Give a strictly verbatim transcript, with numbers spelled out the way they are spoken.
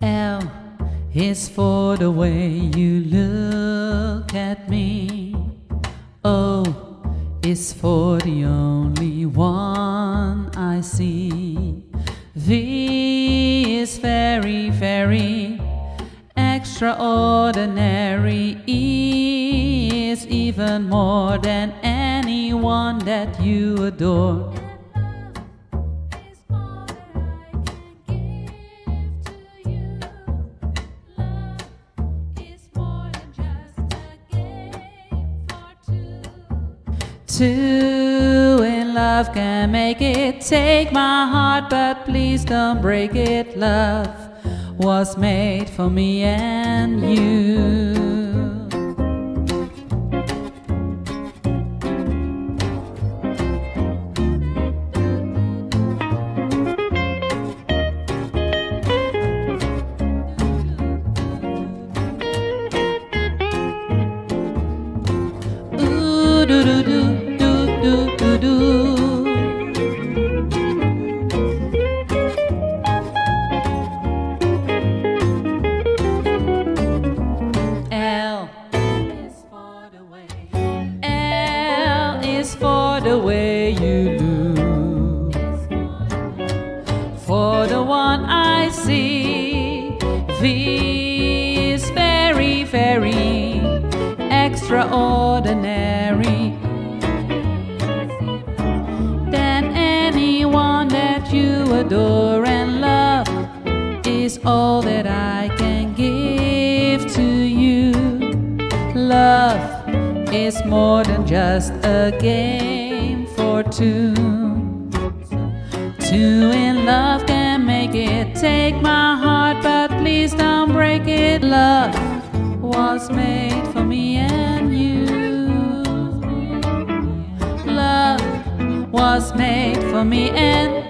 L is for the way you look at me. O is for the only one I see. V is very, very extraordinary. E is even more than anyone that you adore. Two in love can make it. Take my heart, but please don't break it. Love was made for me and you. Ooh, do do do. For the way you look, for the one I see. V is very, very extraordinary than anyone that you adore, and love is all that I can give to you. Love is more than just a game for two. Two in love can make it. Take my heart, but please don't break it. Love was made for me and you. Love was made for me and